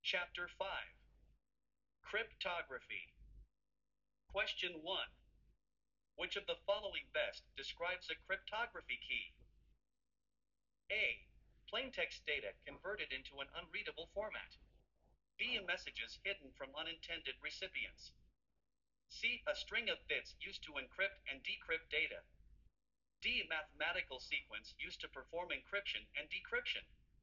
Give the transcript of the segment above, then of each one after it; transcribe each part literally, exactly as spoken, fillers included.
Chapter five. Cryptography. Question one. Which of the following best describes a cryptography key? A. Plaintext data converted into an unreadable format. B. Messages hidden from unintended recipients. C. A string of bits used to encrypt and decrypt data. D. Mathematical sequence used to perform encryption and decryption.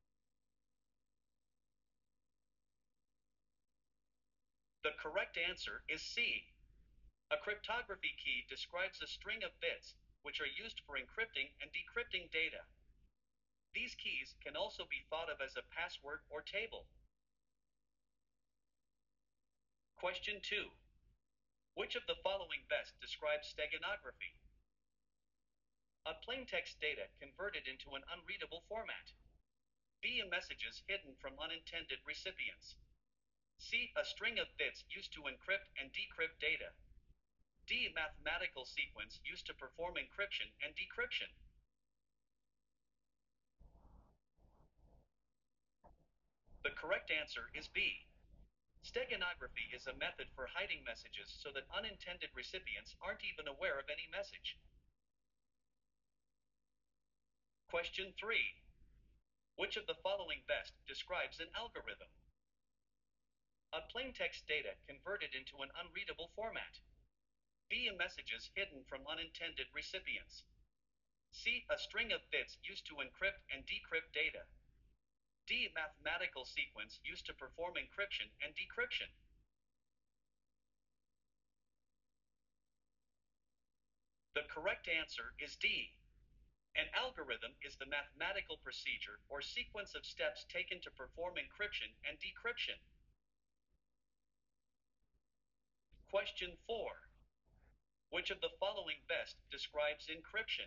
The correct answer is C. A cryptography key describes a string of bits, which are used for encrypting and decrypting data. These keys can also be thought of as a password or table. Question two. Which of the following best describes steganography? A plaintext data converted into an unreadable format. B. Messages hidden from unintended recipients. C. A string of bits used to encrypt and decrypt data. D. Mathematical sequence used to perform encryption and decryption. The correct answer is B. Steganography is a method for hiding messages so that unintended recipients aren't even aware of any message. Question three. Which of the following best describes an algorithm? A plaintext data converted into an unreadable format. B. Messages hidden from unintended recipients. C. A string of bits used to encrypt and decrypt data. D. Mathematical sequence used to perform encryption and decryption. The correct answer is D. An algorithm is the mathematical procedure or sequence of steps taken to perform encryption and decryption. Question four. Which of the following best describes encryption?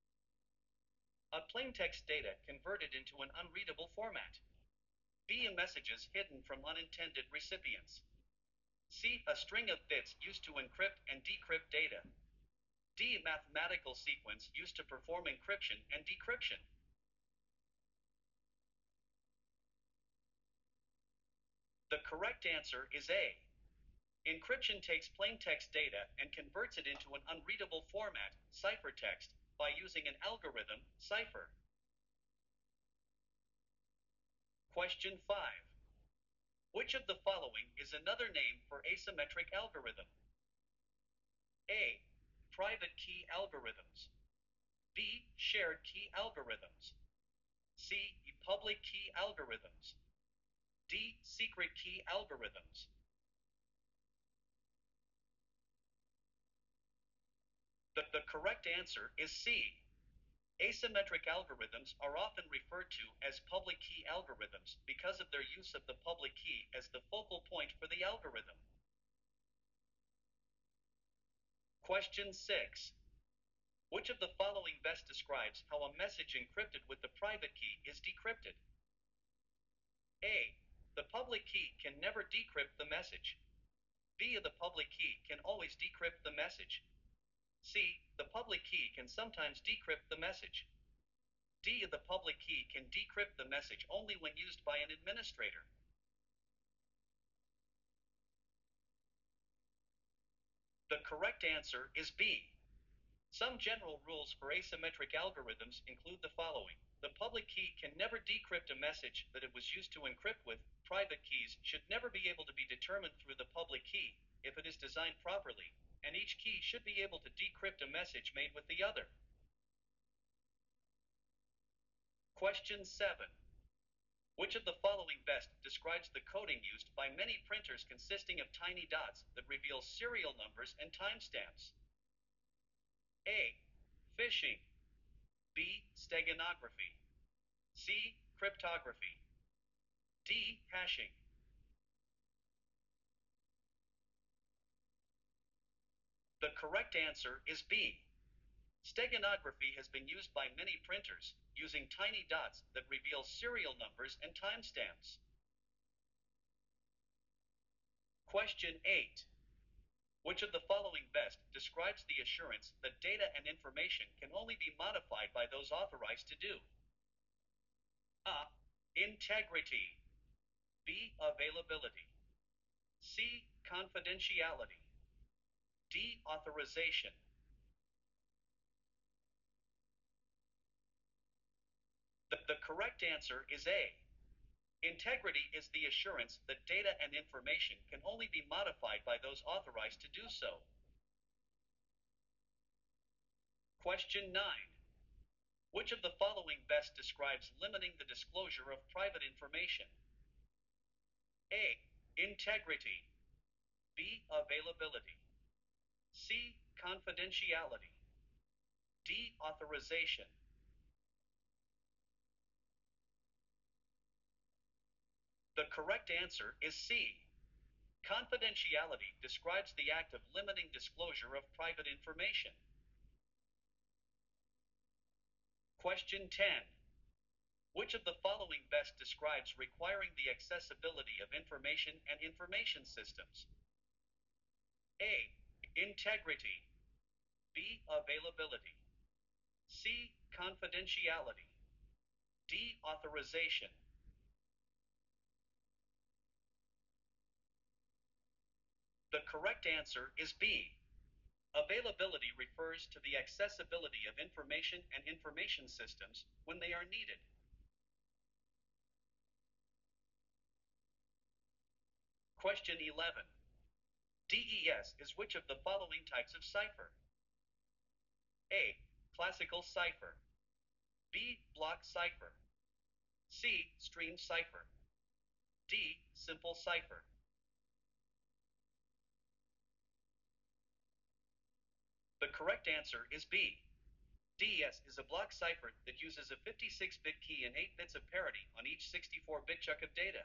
A plaintext data converted into an unreadable format. B. Messages hidden from unintended recipients. C. A string of bits used to encrypt and decrypt data. D. Mathematical sequence used to perform encryption and decryption. The correct answer is A. Encryption takes plaintext data and converts it into an unreadable format, ciphertext, by using an algorithm, cipher. Question five. Which of the following is another name for asymmetric algorithm? A. Private key algorithms. B. Shared key algorithms. C. Public key algorithms. D. Secret key algorithms. The, the correct answer is C. Asymmetric algorithms are often referred to as public key algorithms because of their use of the public key as the focal point for the algorithm. Question six. Which of the following best describes how a message encrypted with the private key is decrypted? A. The public key can never decrypt the message. B. The public key can always decrypt the message. C. The public key can sometimes decrypt the message. D. The public key can decrypt the message only when used by an administrator. The correct answer is B. Some general rules for asymmetric algorithms include the following. The public key can never decrypt a message that it was used to encrypt with. Private keys should never be able to be determined through the public key if it is designed properly, and each key should be able to decrypt a message made with the other. Question seven. Which of the following best describes the coding used by many printers consisting of tiny dots that reveal serial numbers and timestamps? A. Phishing. B. Steganography. C. Cryptography. D. Hashing. The correct answer is B. Steganography has been used by many printers, using tiny dots that reveal serial numbers and timestamps. Question eight. Which of the following best describes the assurance that data and information can only be modified by those authorized to do? A. Integrity. B. availability. C. Confidentiality. D. Authorization. The, the correct answer is A. Integrity is the assurance that data and information can only be modified by those authorized to do so. Question nine. Which of the following best describes limiting the disclosure of private information? A. Integrity. B. Availability. C. Confidentiality. D. Authorization. The correct answer is C. Confidentiality describes the act of limiting disclosure of private information. Question ten. Which of the following best describes requiring the accessibility of information and information systems? A. Integrity. B. Availability. C. Confidentiality. D. Authorization. The correct answer is B. Availability refers to the accessibility of information and information systems when they are needed. Question eleven. D E S is which of the following types of cipher? A. Classical cipher. B. Block cipher. C. Stream cipher. D. Simple cipher. The correct answer is B. D E S is a block cipher that uses a fifty-six bit key and eight bits of parity on each sixty-four bit chunk of data.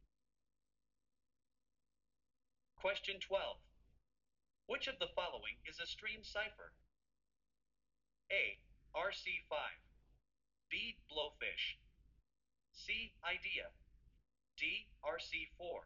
Question twelve. Which of the following is a stream cipher? A. R C five. B. Blowfish. C. IDEA. D. R C four.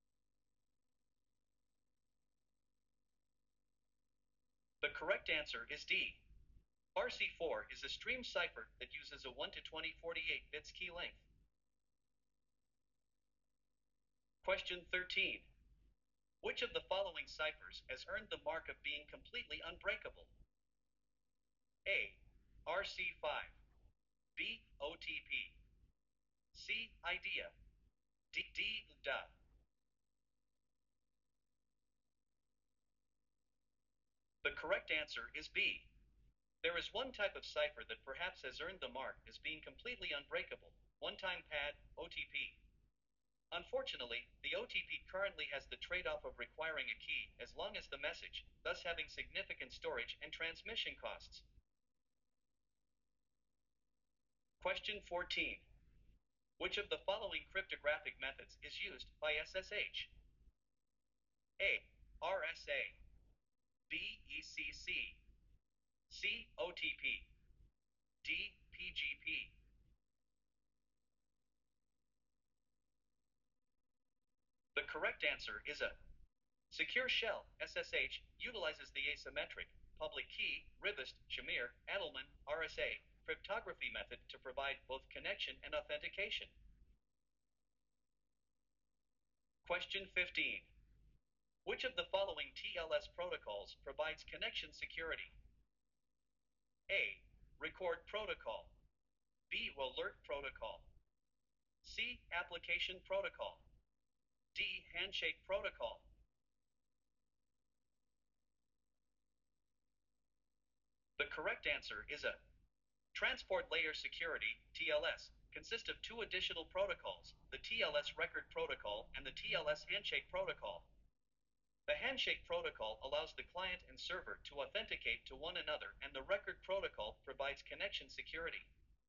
The correct answer is D. R C four is a stream cipher that uses a one to twenty forty-eight bits key length. Question thirteen. Which of the following ciphers has earned the mark of being completely unbreakable? A. R C five. B. O T P. C. IDEA. D. D. D A. The correct answer is B. There is one type of cipher that perhaps has earned the mark as being completely unbreakable, one-time pad, O T P. Unfortunately, the O T P currently has the trade-off of requiring a key as long as the message, thus having significant storage and transmission costs. Question fourteen. Which of the following cryptographic methods is used by S S H? A. R S A. B. E C C. C. O T P. D. P G P. The correct answer is A. Secure Shell, S S H, utilizes the asymmetric, public key, Ribist, Shamir, Adelman, R S A, cryptography method to provide both connection and authentication. Question fifteen. Which of the following T L S protocols provides connection security? A. Record protocol. B. Alert protocol. C. Application protocol. D. Handshake protocol. The correct answer is A. Transport Layer Security, T L S, consists of two additional protocols, the T L S Record Protocol and the T L S Handshake Protocol. The Handshake Protocol allows the client and server to authenticate to one another, and the Record Protocol provides connection security.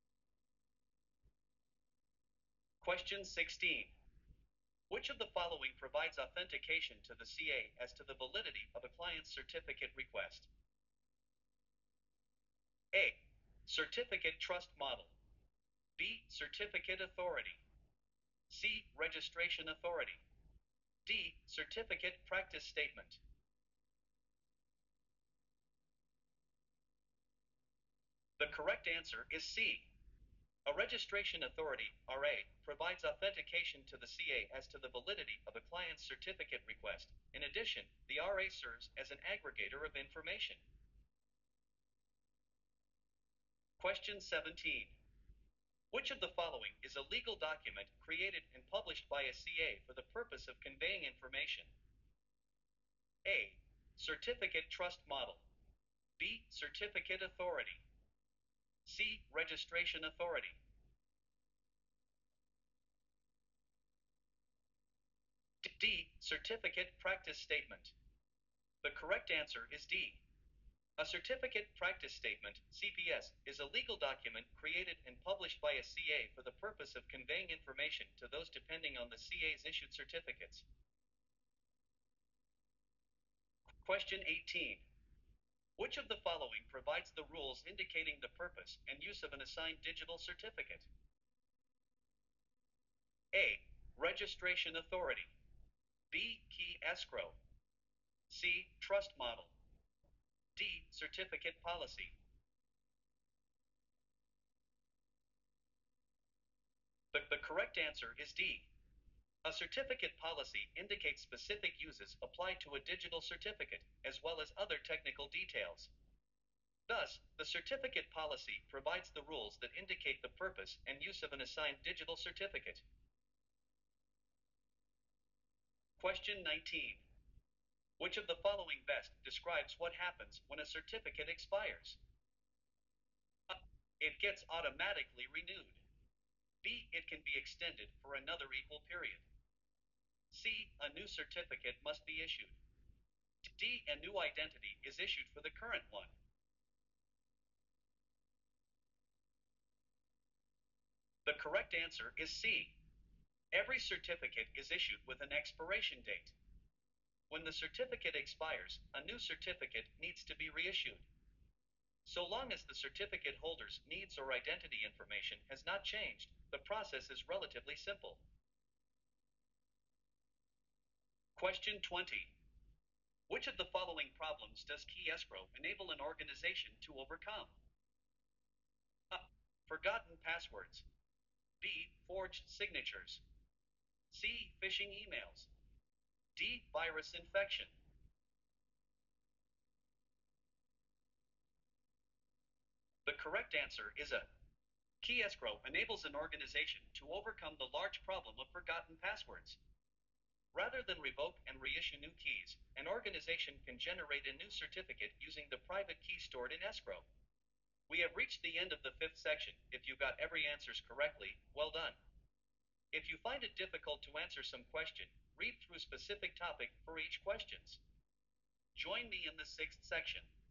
Question sixteen. Which of the following provides authentication to the C A as to the validity of a client's certificate request? A. Certificate Trust Model. B. Certificate Authority. C. Registration Authority. D. Certificate Practice Statement. The correct answer is C. A registration authority, R A, provides authentication to the C A as to the validity of a client's certificate request. In addition, the R A serves as an aggregator of information. Question seventeen. Which of the following is a legal document created and published by a C A for the purpose of conveying information? A. Certificate Trust Model. B. Certificate Authority. C. Registration Authority. D. Certificate Practice Statement. The correct answer is D. A Certificate Practice Statement, C P S, is a legal document created and published by a C A for the purpose of conveying information to those depending on the C A's issued certificates. Question eighteen. Which of the following provides the rules indicating the purpose and use of an assigned digital certificate? A. Registration Authority. B. Key Escrow. C. Trust Model. D. Certificate Policy. The, the correct answer is D. A certificate policy indicates specific uses applied to a digital certificate, as well as other technical details. Thus, the certificate policy provides the rules that indicate the purpose and use of an assigned digital certificate. Question nineteen. Which of the following best describes what happens when a certificate expires? A. It gets automatically renewed. B. It can be extended for another equal period. C. A new certificate must be issued. D. A new identity is issued for the current one. The correct answer is C. Every certificate is issued with an expiration date. When the certificate expires, a new certificate needs to be reissued. So long as the certificate holder's needs or identity information has not changed, the process is relatively simple. Question twenty. Which of the following problems does key escrow enable an organization to overcome? A. Forgotten passwords. B. Forged signatures. C. Phishing emails. D. Virus infection. The correct answer is A. Key escrow enables an organization to overcome the large problem of forgotten passwords. Rather than revoke and reissue new keys, an organization can generate a new certificate using the private key stored in escrow. We have reached the end of the fifth section. If you got every answers correctly, well done. If you find it difficult to answer some question, read through specific topic for each questions. Join me in the sixth section.